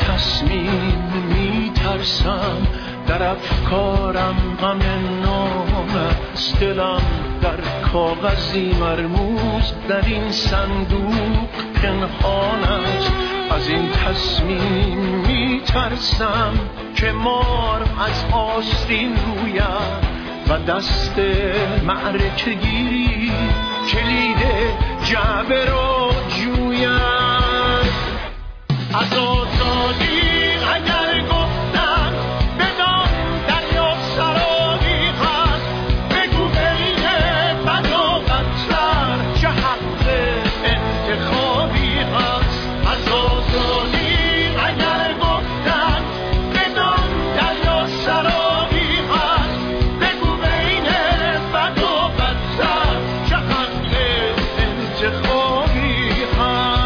تصمیم میترسم، در افکارم غم نام است، دلم در کاغذی مرموز در این صندوق پنهان است. از این تصمیم میترسم که مار از آستین رویم و دست معرکه گیری کلید جعبه رو جویم. از آزادی اگر گفتن بدان دریا سرابی هست، بگو بین بد و بدتر چه حق انتخابی هست. از آزادی اگر گفتن بدان دریا سرابی هست، بگو بین بد و بدتر چه حق انتخابی هست.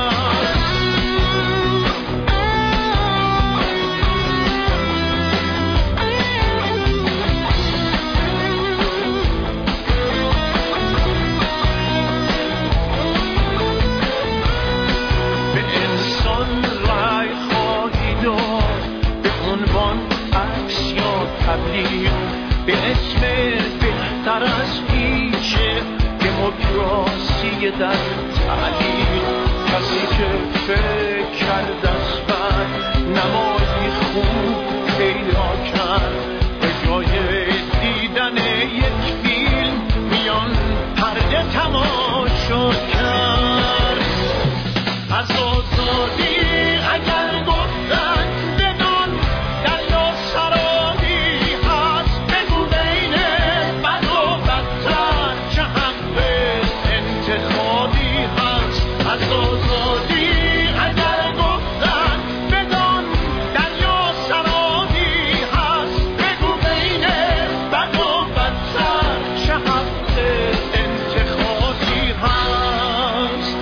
به اسم بهتر از هیچه دموکراسی در تعلیم، کسی که فکر کرد از بد نمازی خوب پیدا کرد، به جای دیدن یک فیلم میان پرده تماشا کرد. از آزادی اگر گفتن بدان دریا سرابی هست، بگو بین بد و بدتر چه حق انتخابی هست. از آزادی اگر گفتن بدان دریا سرابی هست، بگو بین بد و بدتر چه حق انتخابی هست.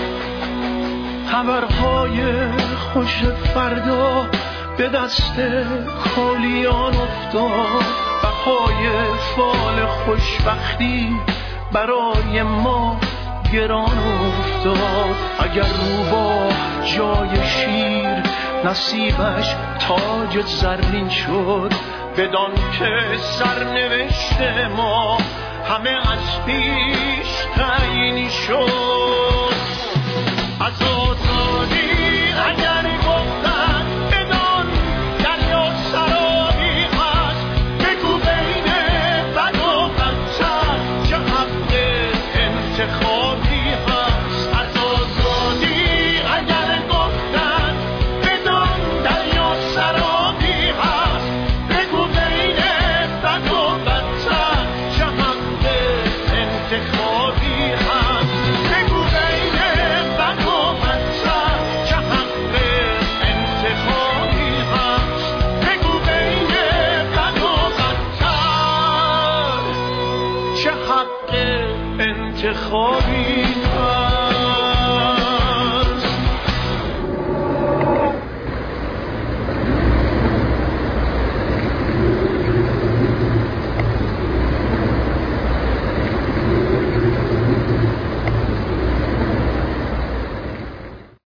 خبرهای خوش فردا به دست کلیان افتاد، بهای فال خوشبختی برای ما گران افتاد. اگر روباه جای شیر نصیبش تاج زرین شد، بدان که سرنوشت ما همه از پیش تعیین شد. از آزادی اگر گفتن بدان دریا سرابی هست، بگو بین بد و بدتر چه حق انتخابی هست. از آزادی اگر گفتن بدان دریا سرابی هست، بگو بین بد و بدتر چه حق انتخابی هست. بگو بین بد و بدتر چه حق انتخابی هست. بگو بین بد و بدتر چه حق انتخابی